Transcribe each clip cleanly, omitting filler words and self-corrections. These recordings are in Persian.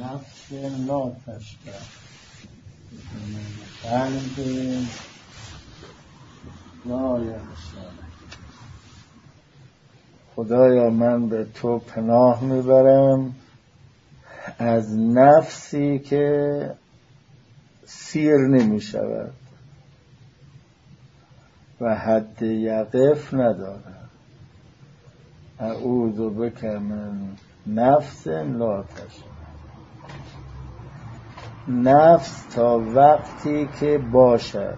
نفس لا تشبه قلب لا یخشا. خدایا من به تو پناه میبرم از نفسی که سیر نمی شود و حد یقف ندارد. اعوذ بک من نفس لا تشبه. نفس تا وقتی که باشد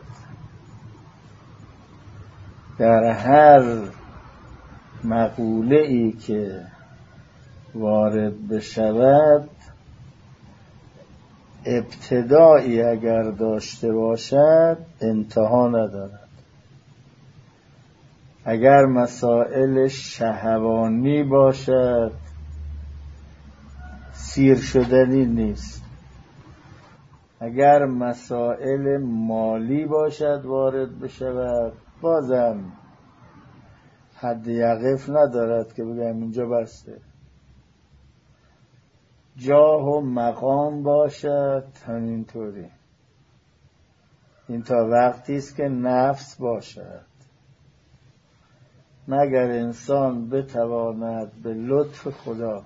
در هر مقوله ای که وارد بشود ابتدایی اگر داشته باشد انتها ندارد. اگر مسائل شهوانی باشد سیر شدنی نیست. اگر مسائل مالی باشد وارد بشود بازم حد یقف ندارد که بگم اینجا بسته. جاه و مقام باشد همینطوری. این تا وقتی است که نفس باشد. مگر انسان بتواند به لطف خدا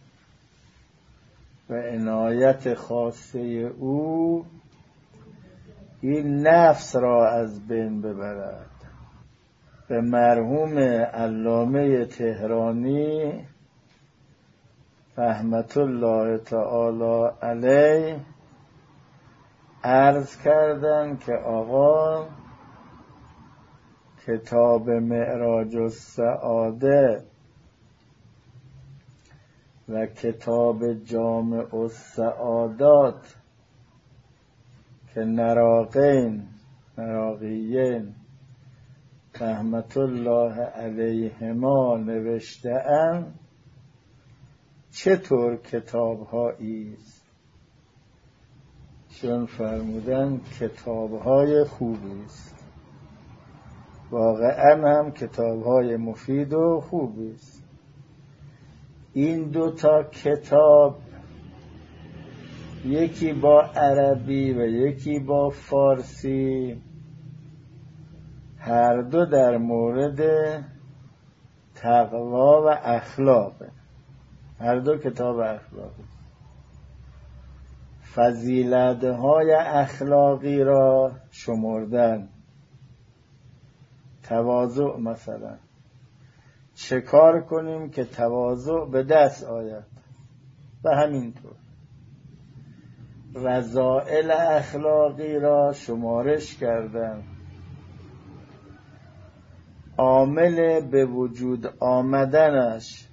و عنایت خاصه او این نفس را از بین ببرد. به مرحوم علامه تهرانی رحمت الله تعالی علیه عرض کردن که آقا کتاب معراج السعاده و کتاب جامع السعادات که نراقین رحمت الله علیهما نوشته‌اند چطور کتاب‌هایی است؟ چون فرمودن کتاب‌های خوبی است. واقعا هم کتاب‌های مفید و خوبی است. این دوتا کتاب یکی با عربی و یکی با فارسی هر دو در مورد تقوا و اخلاق. هر دو کتاب اخلاقی. فضیلت‌های اخلاقی را شمردن. تواضع مثلا چه کار کنیم که تواضع به دست آید و همینطور. رذائل اخلاقی را شمارش کردن. عامل به وجود آمدنش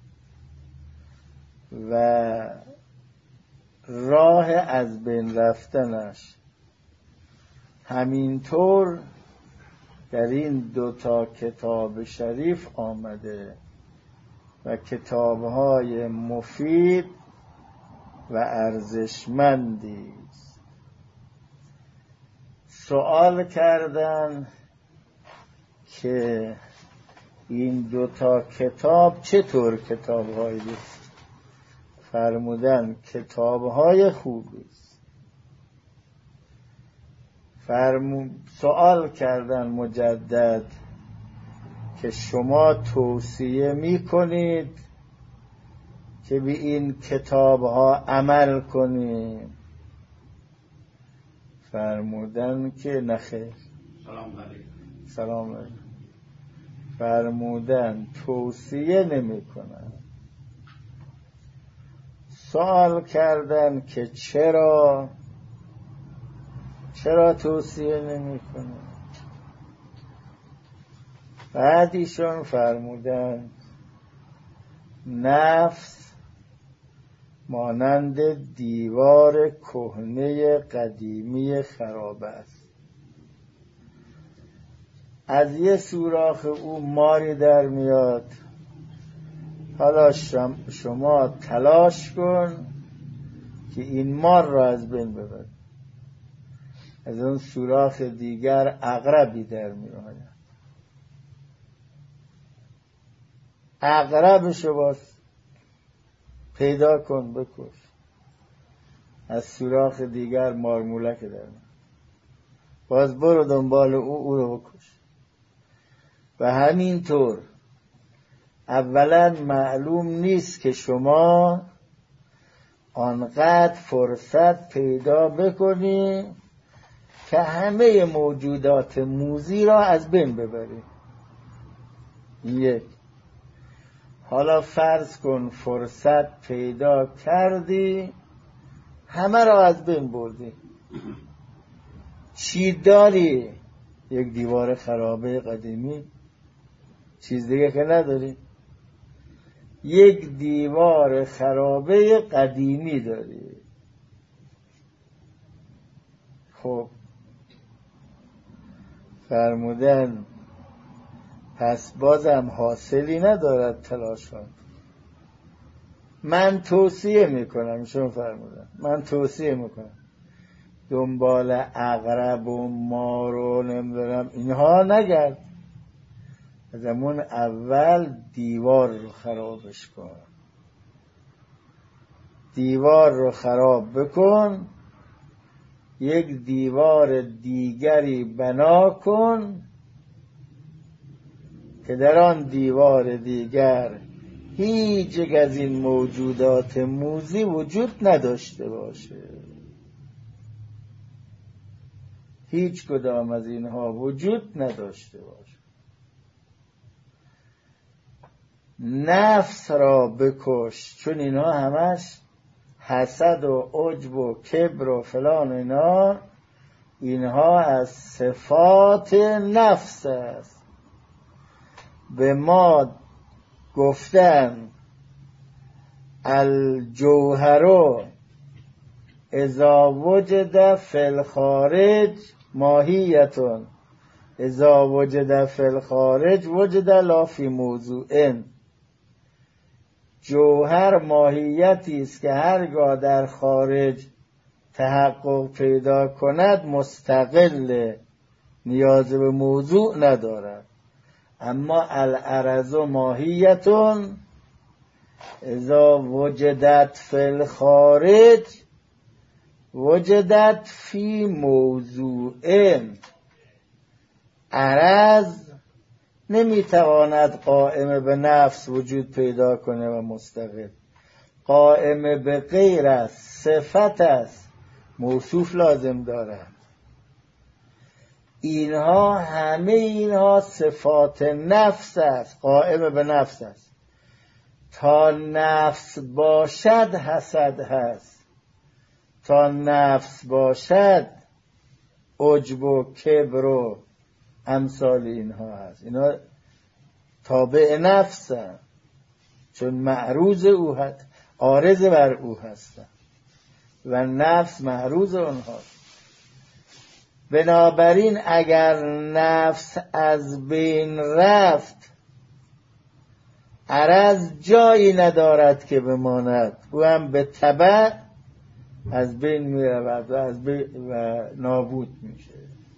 و راه از بین رفتنش همینطور در این دوتا کتاب شریف آمده و کتاب‌های مفید و ارزشمندی است. سوال کردن که این دوتا کتاب چطور کتاب‌هایی است؟ فرمودن کتاب‌های خوبی است. سوال کردن مجدد که شما توصیه می‌کنید که به این کتاب‌ها عمل کنیم؟ فرمودن که نخیر. سلام علیکم. فرمودن توصیه نمی‌کنن. سوال کردن که چرا توصیه نمی‌کنن؟ بعد ایشون فرمودن نفس مانند دیوار کهنه قدیمی خراب است. از یه سوراخ او ماری در میاد. حالا شما تلاش کن که این مار را از بین ببر. از اون سوراخ دیگر عقربی در میآید. عقربشو باز پیدا کن بکش. از سوراخ دیگر مارمولک در باز برو دنبال او رو بکش. و همینطور اولا معلوم نیست که شما آنقدر فرصت پیدا بکنی که همه موجودات موذی را از بین ببری. یک. حالا فرض کن فرصت پیدا کردی همه را از بین بردی، چی داری؟ یک دیوار خرابه قدیمی، چیز دیگه که نداری. یک دیوار خرابه قدیمی داری. خب فرمودن پس بازم حاصلی ندارد تلاشات. من توصیه میکنم، شما فرمودن من توصیه میکنم دنبال عقرب و مار و نمیدونم اینها نگرد، از همون اول دیوار رو خرابش کن. دیوار رو خراب بکن، یک دیوار دیگری بنا کن که در آن دیوار دیگر هیچ یک از این موجودات موذی وجود نداشته باشه. هیچ کدام از اینها وجود نداشته باشه. نفس را بکش، چون اینها همش حسد و عجب و کبر و فلان اینها از صفات نفس است. به ما گفتن الجوهر اذا وجد فی الخارج ماهیتون، اذا وجد فی الخارج وجد لا فی موضوع. جوهر ماهیتی است که هرگاه در خارج تحقق پیدا کند مستقل، نیاز به موضوع ندارد. اما العرض ماهیتون اذا وجدت فی الخارج وجدت فی موضوع. عرض نمیتواند قائم به نفس وجود پیدا کنه و مستقل، قائم به غیر است، صفت است، موصوف لازم دارد. اینها همه اینها صفات نفس است، قائم به نفس است. تا نفس باشد حسد هست، تا نفس باشد عجب و کبر و امثال اینها هست. اینها تابع نفس هست، چون معروض او هست، عارض بر او هستند و نفس معروض اونهاست. بنابراین اگر نفس از بین رفت، عرض جایی ندارد که بماند، او هم به تبع از بین می رود و نابود میشه.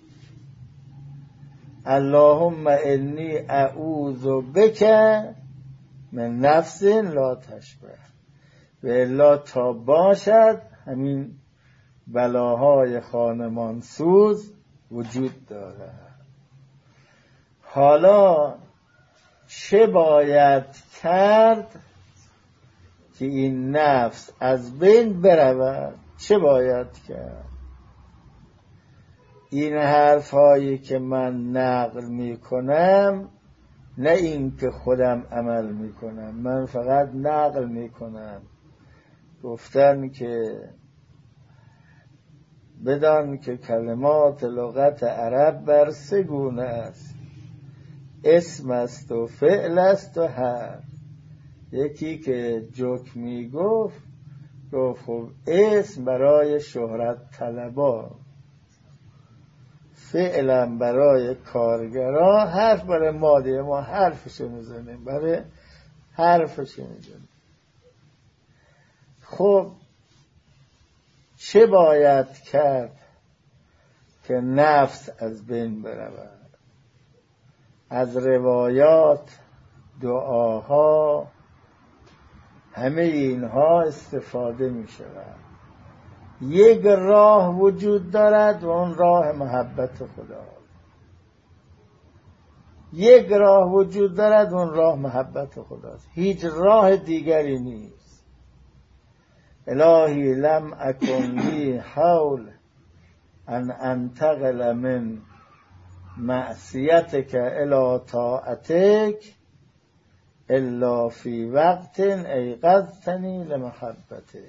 اللهم انی اعوذ بک من نفس لا تشبع. و الا تا باشد همین بلاهای خانمان سوز وجود دارد. حالا چه باید کرد که این نفس از بین برود؟ چه باید کرد؟ این حرف هایی که من نقل می کنم نه این که خودم عمل می کنم، من فقط نقل می کنم. گفتن که بدان که کلمات لغت عرب بر سه گونه است، اسم است و فعل است و حرف. یکی که جوک می گفت خب اسم برای شهرت طلبا، فعلا برای کارگرا، حرف برای ماده ما حرفشو میزنیم، برای حرفشو میزنیم. خب چه باید کرد که نفس از بین برود؟ از روایات، دعاها، همه اینها استفاده می شود. یک راه وجود دارد و اون راه محبت خدا. یک راه وجود دارد و اون راه محبت خداست، هیچ راه دیگری نیست. الهی لم اکن لی حول ان انتقل من معصیتک الی طاعتک الا فی وقت ایقظتنی لمحبتک.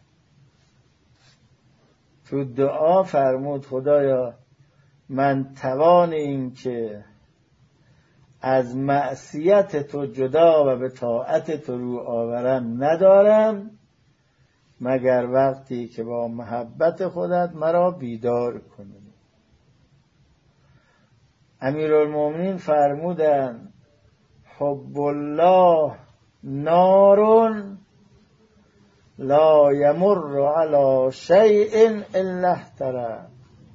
تو دعا فرمود خدایا من توان این که از معصیت تو جدا و به طاعت تو رو آورم ندارم مگر وقتی که با محبت خودت مرا بیدار کنی. امیرالمومنین فرمودند حب الله نارون لا یمر علی شیء الا احترق.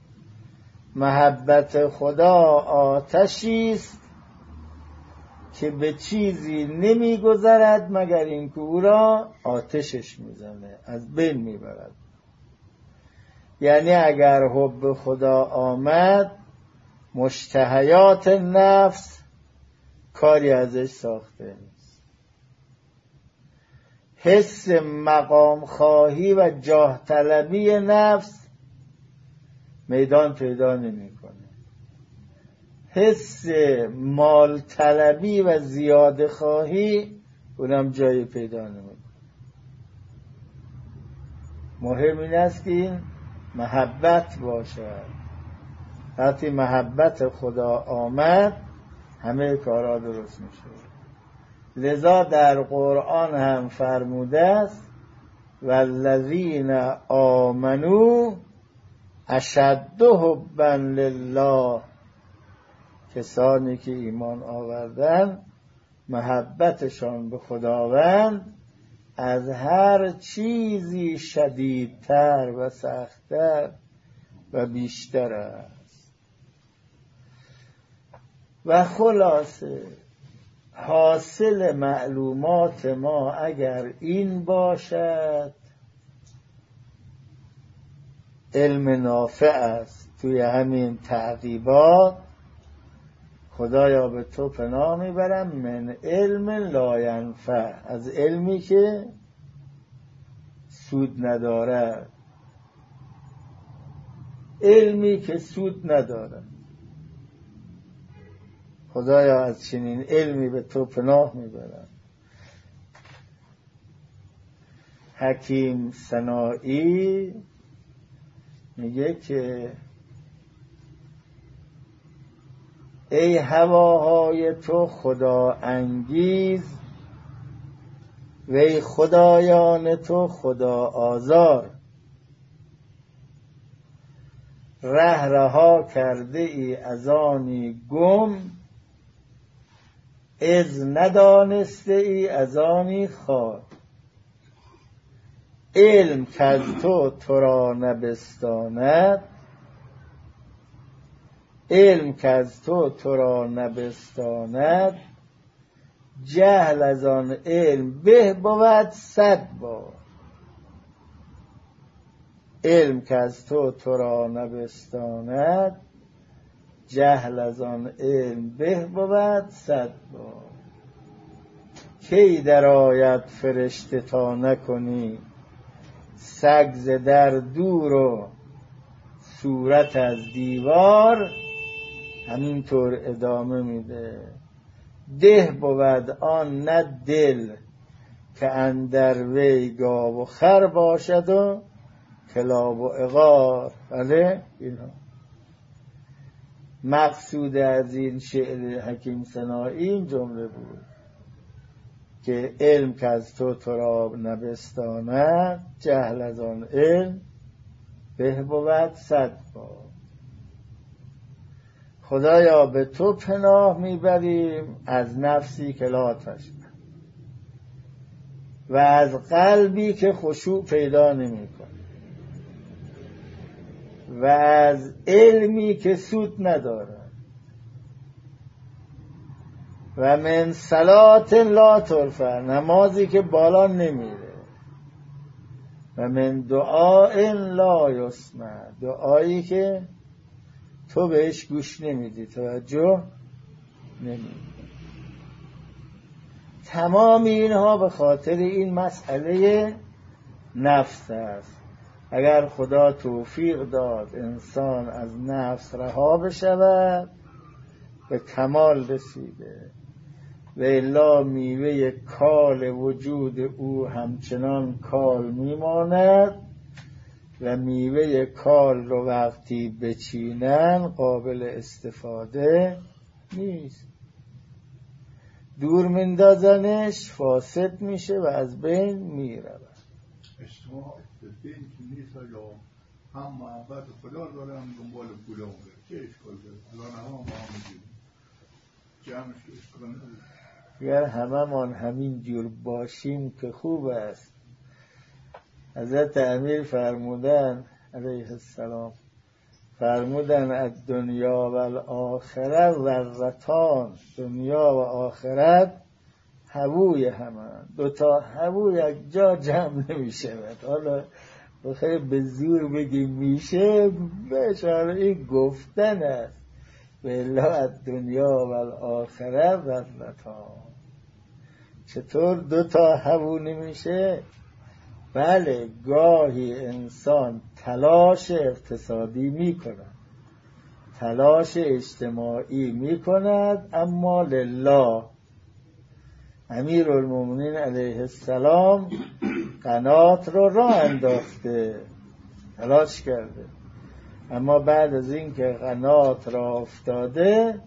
محبت خدا آتشی است که به چیزی نمیگذرد مگر اینکه او را آتشش میزنه، از بین میبرد. یعنی اگر حب خدا آمد مشتهیات نفس کاری ازش ساخته نیست. حس مقام خواهی و جاه طلبی نفس میدان پیدا نمیکنه. حس مال طلبی و زیاده خواهی اونم جای پیدا نمیکنه. مهم این است که این محبت باشد. وقتی محبت خدا آمد همه کارها درست میشه. لذا در قرآن هم فرموده است والذین آمنوا اشد حبا لله. کسانی که ایمان آوردن محبتشان به خداوند از هر چیزی شدیدتر و سختتر و بیشتر است. و خلاصه حاصل معلومات ما اگر این باشد علم نافع است. توی همین تعقیبات خدایا به تو پناه میبرم من علم لا ینفع، از علمی که سود ندارد. علمی که سود ندارد. خدایا از چنین علمی به تو پناه میبرم. حکیم سنایی میگه که ای هواهای تو خدا انگیز وی خدایان تو خدا آزار. ره رها کرده ای از آنی گم از ندانسته ای از آنی خوار. علم که از تو را نبستاند، علم که از تو را نبستاند، جهل از آن علم به بود 100 بار. علم که از تو را نبستاند، جهل از آن علم به بود 100 بار. کی در آید فرشته تا نکنی سگ ز در دور و صورت از دیوار. همینطور ادامه میده ده بود آن نه دل که اندر وی گاو و خر باشد و کلاب و عقار. بله اینا مقصود از این شعر حکیم سنایی این جمله بود که علم که از تو را نبستاند، جهل از آن علم به بود 100 بار. خدایا به تو پناه میبریم از نفسی که لا تشبع و از قلبی که خشوع پیدا نمیکنه و از علمی که سود نداره و من صلات لا ترفع، نمازی که بالا نمیره و من دعاء لا یسمع، دعایی که تو بهش گوش نمیدی، توجه نمیدی. تمام اینها به خاطر این مسئله نفس است. اگر خدا توفیق داد انسان از نفس رها بشود به کمال رسیده، و الا میوه کال وجود او همچنان کال میماند و میوه کال رو وقتی بچینن قابل استفاده نیست. دور مندازنش فاسد میشه و از بین میرود. اجتماع دین که نیست یا هم محبت خدا دارم دنبال پول اون چه اشکال داره؟ الان هم میگیم جمعش اشکال نداره. اگر همه همین جور باشیم که خوب است. حضرت امیر فرمودن علیه السلام، فرمودن از دنیا و الاخره ذرتان، دنیا و آخرت هووی همان، دوتا هوو یک جا جمع نمیشه. حالا بخیر به زور بگیم میشه، بشار این گفتن است. بلا از دنیا و الاخره ذرتان، چطور دوتا هوو نمیشه؟ بله، گاهی انسان تلاش اقتصادی می کند، تلاش اجتماعی می کند، اما لله. امیرالمومنین علیه السلام قنات رو راه انداخته، تلاش کرده، اما بعد از این که قنات را افتاده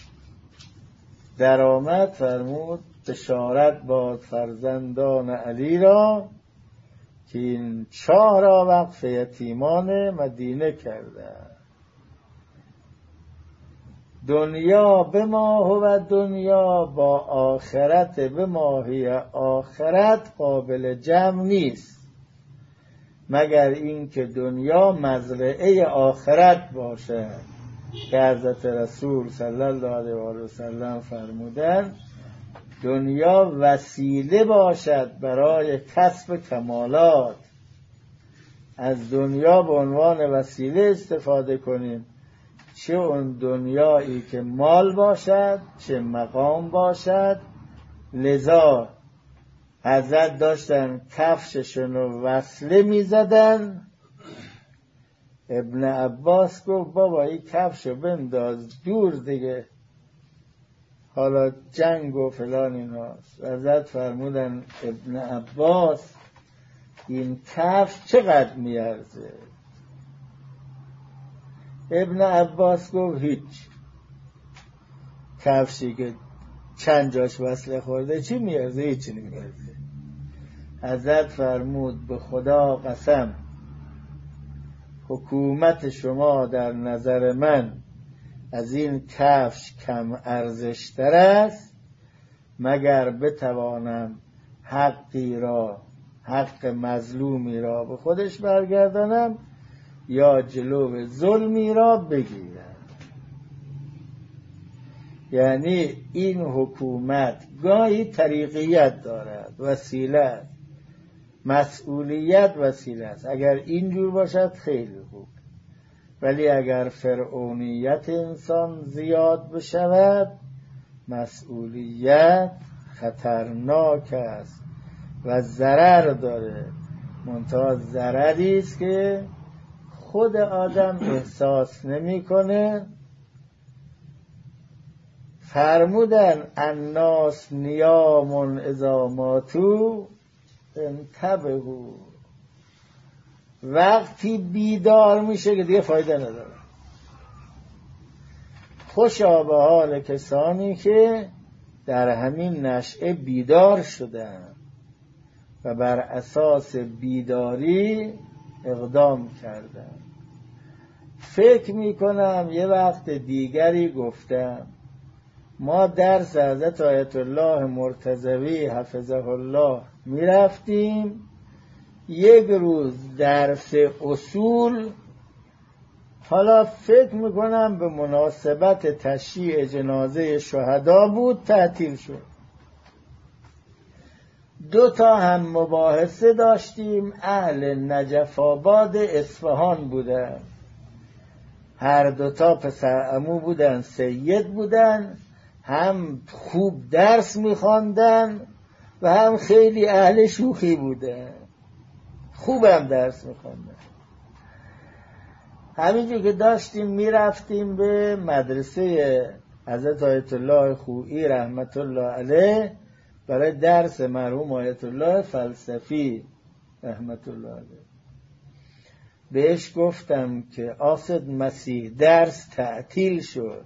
در آمد فرمود بشارت باد فرزندان علی را که این 4 وقف یتیمان مدینه کرده. دنیا به ما و دنیا با آخرت به ماهی آخرت قابل جمع نیست، مگر این که دنیا مزرعه آخرت باشه که حضرت رسول صلی الله علیه و سلم فرمودن دنیا وسیله باشد برای کسب کمالات. از دنیا به عنوان وسیله استفاده کنیم، چه اون دنیایی که مال باشد چه مقام باشد. لذا حضرت داشتن کفششون رو وصله می زدن. ابن عباس گفت بابا این کفشو بنداز دور دیگه، حالا جنگ و فلان ایناست. حضرت فرمودن ابن عباس این کفش چقدر میارزه؟ ابن عباس گفت هیچ، کفشی که چند جاش وصله خورده چی میارزه؟ هیچ نمیارزه. حضرت فرمود به خدا قسم حکومت شما در نظر من از این کفش کم ارزشتر است، مگر بتوانم حقی را، حق مظلومی را به خودش برگردانم یا جلو ظلمی را بگیرم. یعنی این حکومت گاهی طریقیت دارد، وسیله است، مسئولیت وسیله است. اگر اینجور باشد خیلی خوب، ولی اگر فرعونیت انسان زیاد بشود مسئولیت خطرناک است و ضرر داره. منتها ضرری است که خود آدم احساس نمی‌کنه. فرمودن الناس نیام اذا ماتوا انتبهوا، وقتی بیدار میشه که دیگه فایده نداره. خوشا به حال کسانی که در همین نشأه بیدار شدن و بر اساس بیداری اقدام کردن. فکر میکنم یه وقت دیگری گفتم، ما درس حضرت آیت الله مرتضوی حفظه الله میرفتیم، یک روز درس اصول، حالا فکر میکنم به مناسبت تشییع جنازه شهدا بود، تعطیل شد. 2 تا هم مباحثه داشتیم، اهل نجف آباد اصفهان بودن، هر 2 تا پسر عمو بودن، سید بودن، هم خوب درس میخواندن و هم خیلی اهل شوخی بودن، خوبم درس میخواندن. همینجور که داشتیم میرفتیم به مدرسه حضرت آیت الله خویی رحمت الله علیه برای درس مرحوم آیت الله فلسفی رحمت الله علیه. بهش گفتم که آسد مسیح درس تعطیل شد،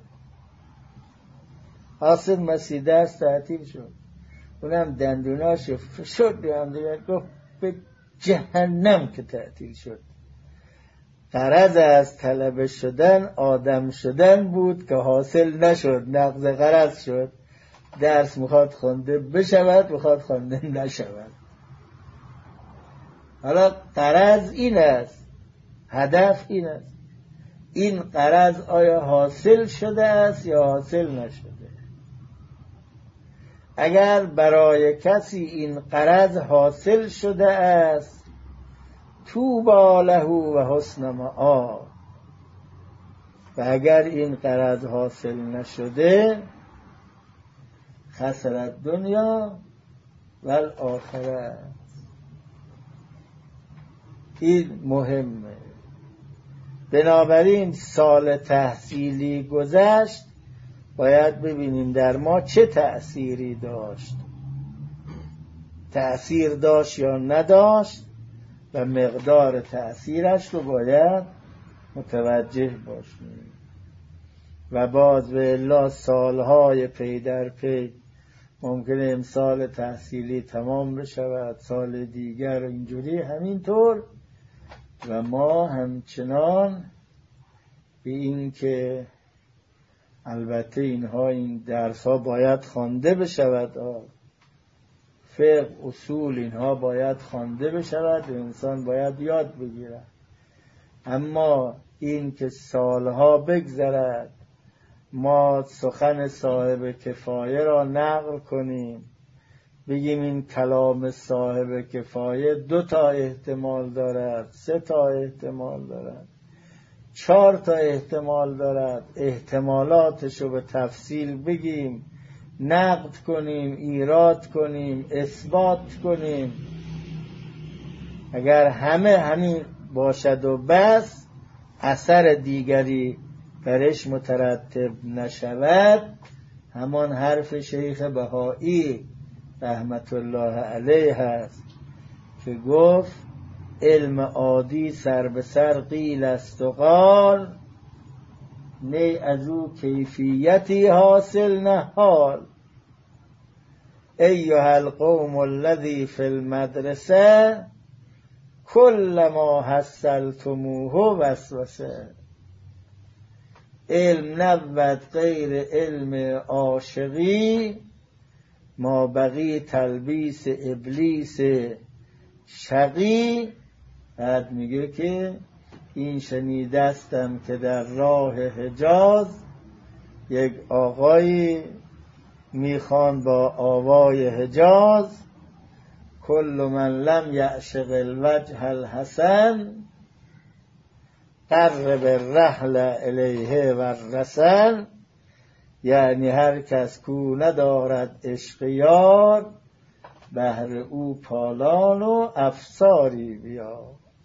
آسد مسیح درس تعطیل شد. اونم دندوناش فشرد به هم دیگر، گفت به جهنم که تعطیل شد. غرض از طلبه شدن آدم شدن بود که حاصل نشد، نقض غرض شد. درس میخواد خونده بشود، میخواد خونده نشود. حالا غرض این است، هدف این است، این غرض آیا حاصل شده است یا حاصل نشده؟ اگر برای کسی این غرض حاصل شده است، طوبی له و حسن مآب، و اگر این غرض حاصل نشده، خسر دنیا و الاخره. این مهمه. بنابراین سال تحصیلی گذشت، باید ببینیم در ما چه تأثیری داشت، تأثیر داشت یا نداشت، و مقدار تأثیرش رو باید متوجه باشیم. و باز به الا سالهای پی در پی ممکنه امسال تحصیلی تمام بشود، سال دیگر اینجوری همینطور، و ما همچنان به این که البته این درس ها باید خوانده بشود، فقه اصول اینها باید خوانده بشود و انسان باید یاد بگیرد، اما این که سالها بگذرد ما سخن صاحب کفایه را نقل کنیم، بگیم این کلام صاحب کفایه 2 تا احتمال دارد، 3 تا احتمال دارد، 4 تا احتمال دارد، احتمالاتش رو به تفصیل بگیم، نقد کنیم، ایراد کنیم، اثبات کنیم. اگر همه همین باشد و بس، اثر دیگری برش مترتب نشود، همان حرف شیخ بهایی رحمت الله علیه هست که گفت علم عادی سر به سر قیل است و قال، نی از او کیفیتی حاصل نهال. ایها القوم الذی فی المدرسه کل ما حصلتموه وسوسه. علم نبود غیر علم عاشقی، ما بقی تلبیس ابلیس شقی. بعد میگه که این شنیدستم که در راه حجاز یک آقایی میخوان با آوای حجاز، کل من لم یعشق الوجه الحسن قرب الرحل الیه و الرسن. یعنی هر کس کو ندارد عشق یار، بهر او پالان و افساری بیا.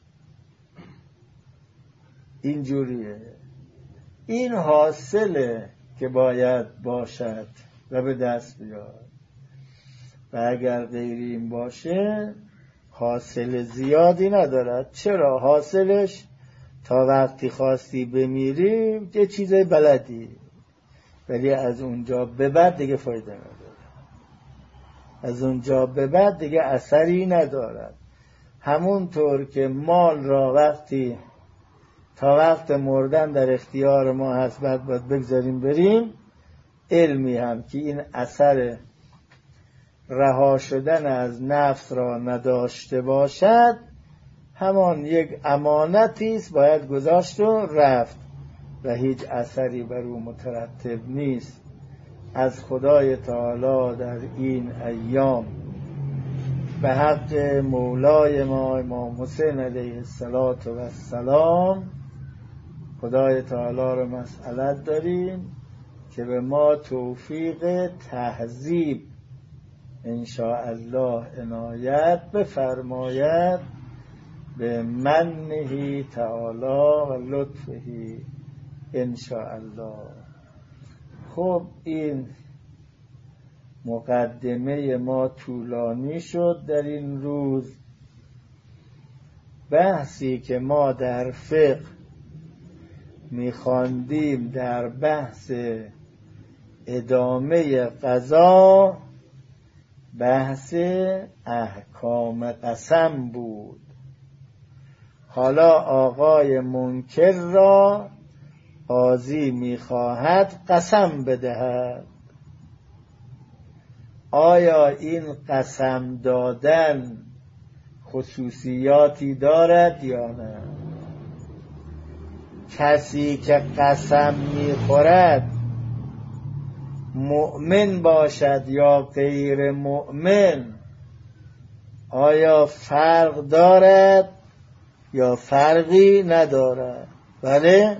اینجوریه، این حاصله که باید باشد و به دست بیاد، و اگر غیر این باشه حاصل زیادی ندارد. چرا؟ حاصلش تا وقتی خواستی بمیری یه چیزای بلدی، ولی از اونجا به بعد دیگه فایده نداره، از اونجا به بعد دیگه اثری ندارد. همونطور که مال را وقتی تا وقت مردن در اختیار ما هست بعد بگذاریم بریم، علمی هم که این اثر رها شدن از نفس را نداشته باشد، همان یک امانتی است باید گذاشت و رفت و هیچ اثری بر او مترتب نیست. از خدای تعالی در این ایام به حق مولای ما امام حسین علیه السلام خدای تعالی رو مسئلت داریم که به ما توفیق تهذیب انشاءالله عنایت بفرماید به منه تعالی و لطفه انشاءالله. خب این مقدمه ما طولانی شد در این روز. بحثی که ما در فقه می‌خواندیم در بحث ادامه قضا بحث احکام قسم بود. حالا آقای منکر را قاضی می‌خواهد قسم بدهد. آیا این قسم دادن خصوصیاتی دارد یا نه؟ کسی که قسم می‌خورد مؤمن باشد یا غیر مؤمن آیا فرق دارد یا فرقی ندارد؟ بله؟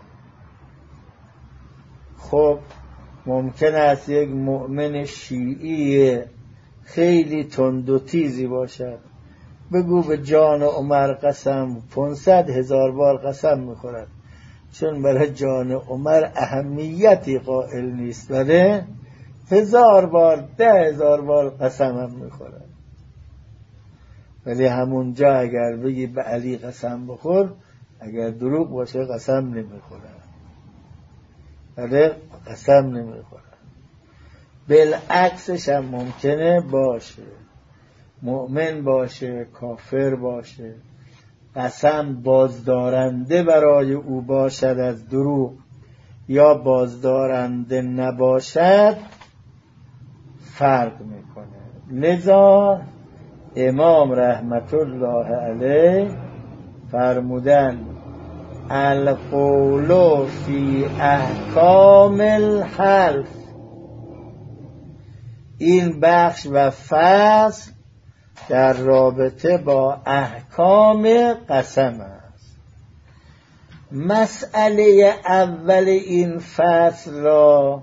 خب ممکن است یک مؤمن شیعی خیلی تند و تیزی باشد، بگو به جان عمر قسم، 500,000 بار قسم میخورد، چون برای جان عمر اهمیتی قائل نیست، بله 1000 بار 10,000 بار قسم هم میخورد. ولی همونجا اگر بگی به علی قسم بخور، اگر دروغ باشه قسم نمیخورد، بله قسم نمیخورد. بالعکسش هم ممکنه باشه، مؤمن باشه کافر باشه، قسم بازدارنده برای او باشد از دروغ یا بازدارنده نباشد فرق میکنه. لذا امام رحمت الله علیه فرمودن القول فی احکام الحلف، این بخش و فصل در رابطه با احکام قسم است. مسئله اول این فصل را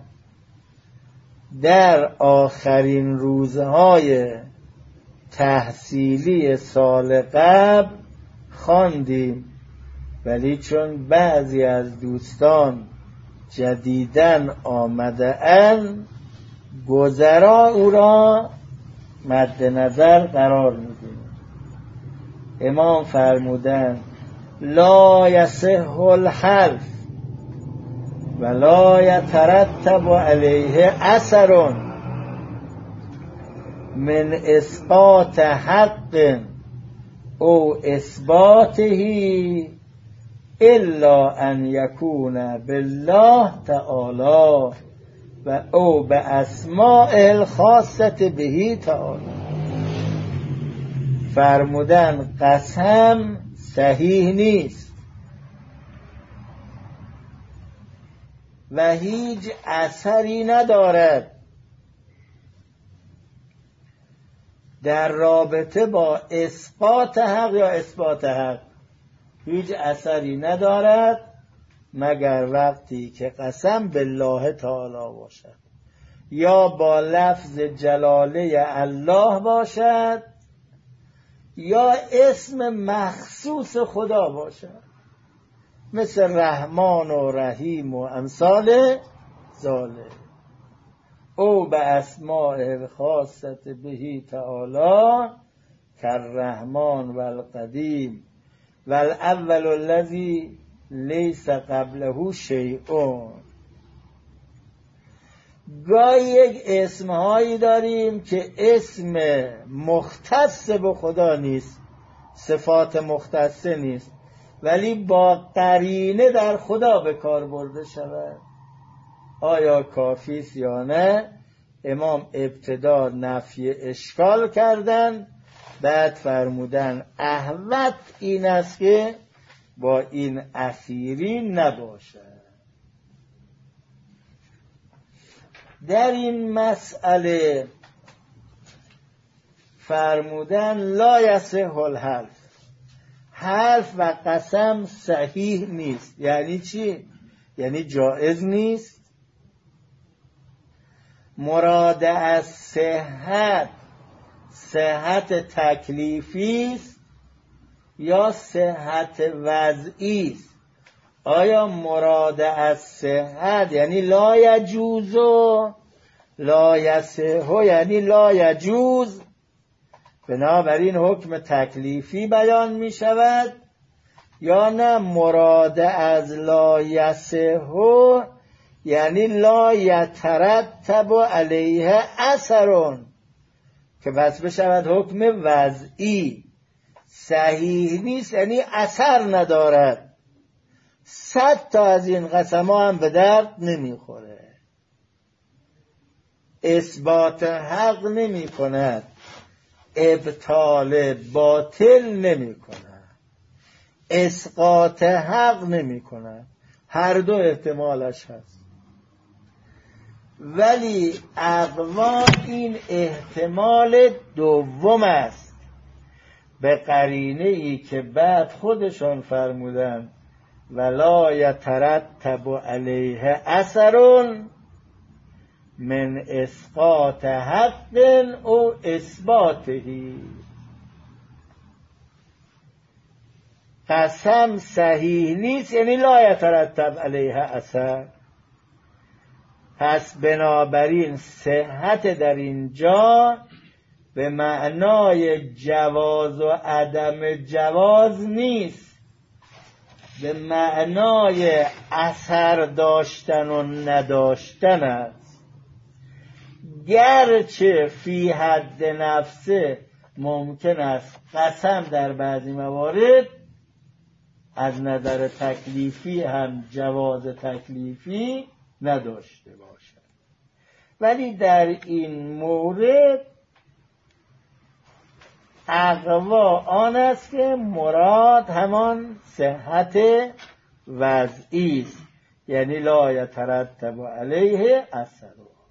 در آخرین روزهای تحصیلی سال قبل خواندیم، ولی چون بعضی از دوستان جدیداً آمده‌اند گذرا او را مد نظر قرار میدیم. امام فرمودند لا یصح الحلف ولا یترتب علیه اثر من اثبات حق او اثباته الا ان یکون بالله تعالی و او به اسماء الخاصه بهی تعالی. فرمودن قسم صحیح نیست و هیچ اثری ندارد در رابطه با اثبات حق یا اثبات حق، هیچ اثری ندارد مگر وقتی که قسم بالله تعالی باشد یا با لفظ جلاله الله باشد یا اسم مخصوص خدا باشد، مثل رحمان و رحیم و امثال ذالک. او به اسماء الخاصه بهی تعالی کالرحمن و القدیم و الاول الذی لیس قبله شیء. گاهی یک اسمهایی داریم که اسم مختص به خدا نیست، صفات مختصه نیست، ولی با قرینه در خدا به کار برده شود. آیا کافی است یا نه؟ امام ابتدا نفی اشکال کردن، بعد فرمودن احوط این است که با این اخیری نباشد. در این مسئله فرمودن لا یصح الحلف، حلف و قسم صحیح نیست. یعنی چی؟ یعنی جایز نیست. مراد از صحت تکلیفی است یا صحت وضعی است؟ آیا مراد از صحت یعنی لا یجوز و لا یصح یعنی لا یجوز، بنابراین حکم تکلیفی بیان می شود، یا نه مراد از لا یصح یعنی لا یترتب علیه اثرون که پس بشود حکم وضعی. صحیح نیست یعنی اثر ندارد. 100 تا از این قسم ها هم به درد نمیخوره، اثبات حق نمی کند، ابطال باطل نمی کند، اسقاط حق نمی کند. هر دو احتمالش هست. ولی اقوا این احتمال دوم است، به قرینه ای که بعد خودشان فرمودن ولا یترتب علیه اثرون من اسقاط حق او اثباتهی. قسم صحیح نیست یعنی لا یترتب علیه اثر. پس بنابراین صحت در اینجا به معنای جواز و عدم جواز نیست، به معنای اثر داشتن و نداشتن است. گرچه فی حد نفسه ممکن است قسم در بعضی موارد از نظر تکلیفی هم جواز تکلیفی نداشته باشد، ولی در این مورد اقوا آن است که مراد همان صحت وضعی است، یعنی لا یترتب علیه اثر.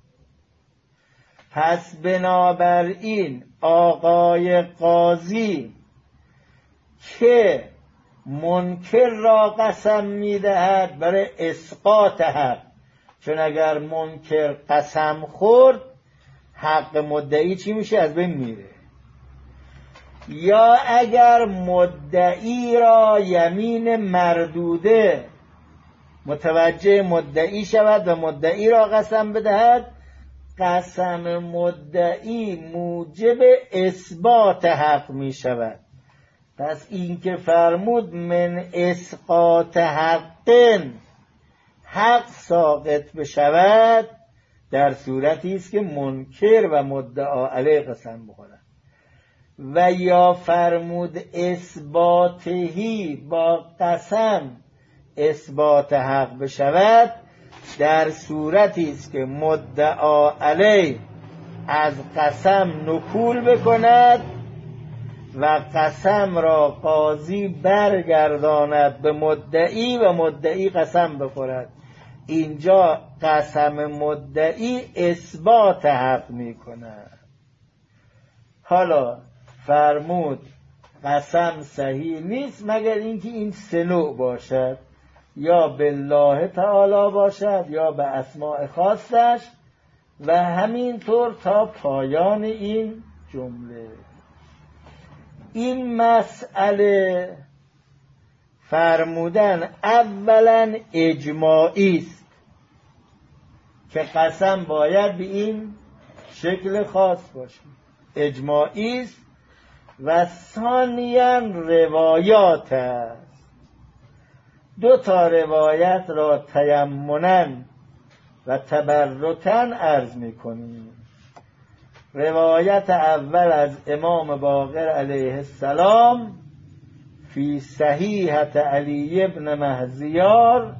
پس بنابراین آقای قاضی که منکر را قسم میدهد برای اسقاط حق، چون اگر منکر قسم خورد حق مدعی چی میشه؟ از بین میره. یا اگر مدعی را یمین مردوده متوجه مدعی شود و مدعی را قسم بدهد، قسم مدعی موجب اثبات حق می شود. پس این که فرمود من اسقاط حق ساقط بشود در صورتی است که منکر و مدعا علیه قسم بخورد. و یا فرمود اثباتهی با قسم اثبات حق بشود در صورتی است که مدعا علیه از قسم نکول بکند و قسم را قاضی برگرداند به مدعی و مدعی قسم بخورد. اینجا قسم مدعی اثبات حق می کند. حالا فرمود قسم صحیح نیست مگر اینکه این سه نوع باشد، یا بالله تعالی باشد یا به اسماء خاصش و همینطور تا پایان این جمله. این مسئله فرمودن اولا اجماعی است که قسم باید به این شکل خاص باشه، اجماعی است. و ثانیاً روایات است. 2 تا روایت را تیمناً و تبرکاً عرض می‌کنیم. روایت اول از امام باقر علیه السلام فی صحیحة علی ابن مهزیار،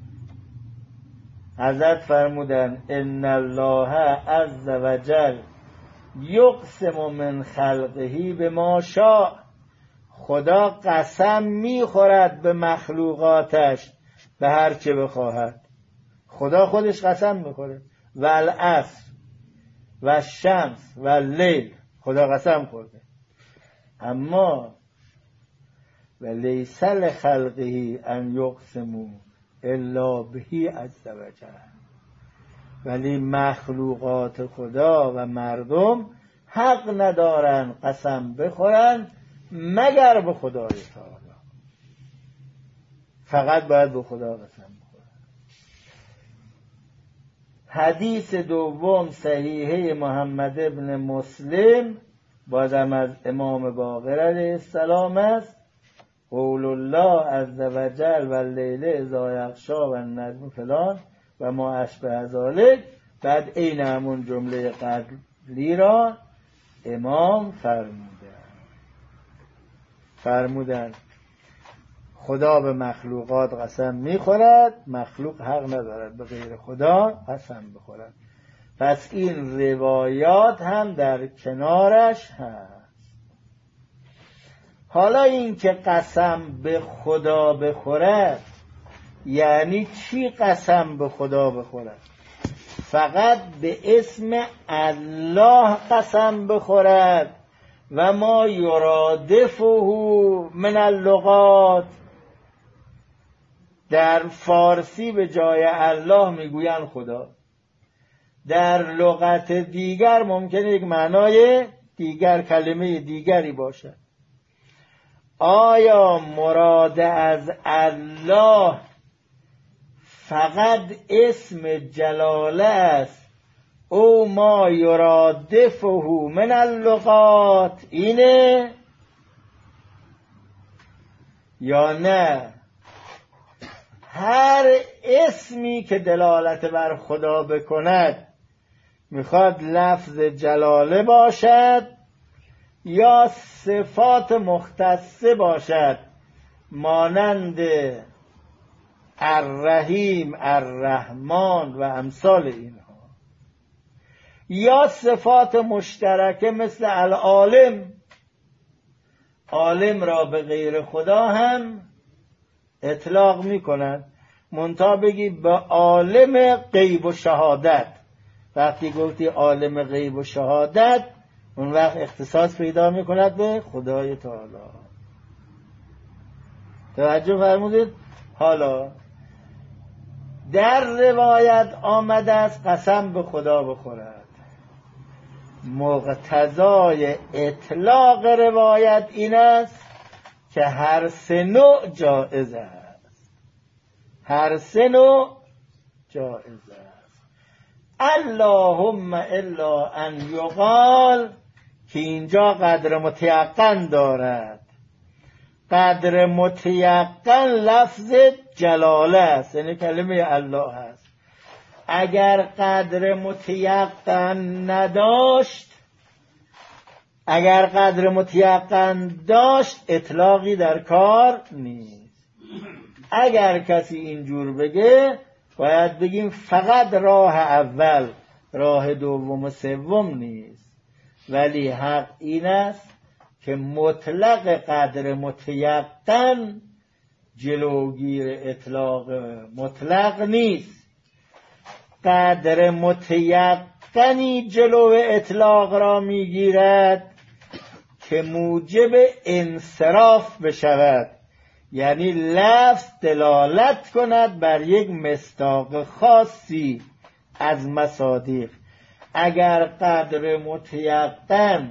حضرت فرمودن ان الله عز وجل یقسم من خلقه بما شاء، خدا قسم میخورد به مخلوقاتش به هر چه بخواهد. خدا خودش قسم میخوره. والعصر و الشمس و اللیل، خدا قسم خورده. اما و لیس لخلقه ان یقسموا الا به عز وجل، ولی مخلوقات خدا و مردم حق ندارن قسم بخورن مگر به خدای تعالی. فقط باید به خدا قسم بخورن. حدیث دوم صحیحه محمد ابن مسلم بازم از امام باقر علیه السلام است. قول الله عز وجل و اللیل اذا یغشا و النجم فلان و ما اشبه ذلک. بعد این همون جمله قبلی را امام فرمودن خدا به مخلوقات قسم میخورد، مخلوق حق ندارد به غیر خدا قسم بخورد. پس این روایات هم در کنارش هست. حالا این که قسم به خدا بخورد یعنی چی؟ قسم به خدا بخورد فقط به اسم الله قسم بخورد و ما یرادفه من اللغات. در فارسی به جای الله میگوین خدا، در لغت دیگر ممکنه یک معنای دیگر، کلمه دیگری باشد. آیا مراد از الله فقط اسم جلاله است او ما یرادفه من اللغات اینه یا نه هر اسمی که دلالت بر خدا بکند میخواد لفظ جلاله باشد یا صفات مختصه باشد مانند الرحیم، الرحمن و امثال اینها، یا صفات مشترکه مثل العالم. عالم را به غیر خدا هم اطلاق میکنند، منتها بگی به عالم غیب و شهادت. وقتی گفتی عالم غیب و شهادت اون وقت اختصاص پیدا میکند به خدای تعالی. توجه فرمودید؟ حالا در روایت آمده است قسم به خدا بخورد. مقتضای اطلاق روایت این است که هر سه نوع جائز است. هر سه نوع جائز است. اللهم الا ان یقال که اینجا قدر متیقن دارد. قدر متیقن لفظ جلاله است، یعنی کلمه الله است. اگر قدر متیقن نداشت، اگر قدر متیقن داشت اطلاقی در کار نیست. اگر کسی اینجور بگه باید بگیم فقط راه اول، راه دوم و سوم نیست. ولی حق این است که مطلق قدر متیقن جلوگیر اطلاق مطلق نیست. قدر متیقنی جلو اطلاق را میگیرد که موجب انصراف بشود، یعنی لفظ دلالت کند بر یک مصداق خاصی از مصادیق. اگر قدر متیقن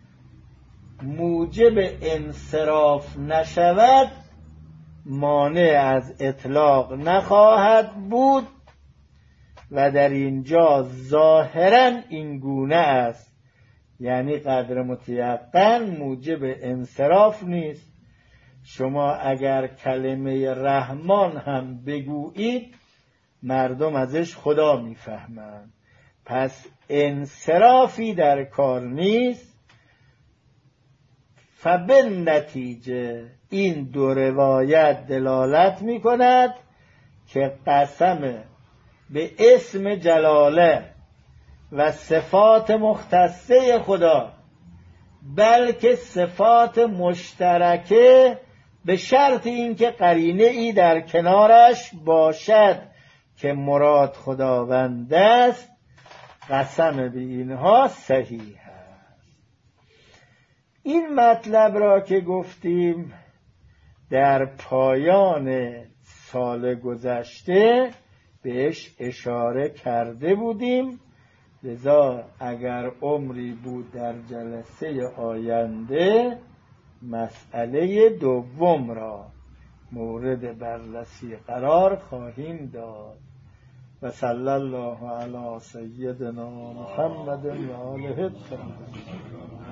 موجب انصراف نشود مانع از اطلاق نخواهد بود و در اینجا ظاهرا این گونه است، یعنی قدر متیقن موجب انصراف نیست. شما اگر کلمه رحمان هم بگویید مردم ازش خدا میفهمند، پس انصرافی در کار نیست. فبالنتیجه این دو روایت دلالت می کند که قسم به اسم جلاله و صفات مختصه خدا، بلکه صفات مشترکه به شرط اینکه قرینه ای در کنارش باشد که مراد خداوند است، قسم به اینها صحیح است. این مطلب را که گفتیم در پایان سال گذشته بهش اشاره کرده بودیم، لذا اگر عمری بود در جلسه آینده مسئله دوم را مورد بررسی قرار خواهیم داد. و صلی الله علی سیدنا محمد و آله الطاهرین.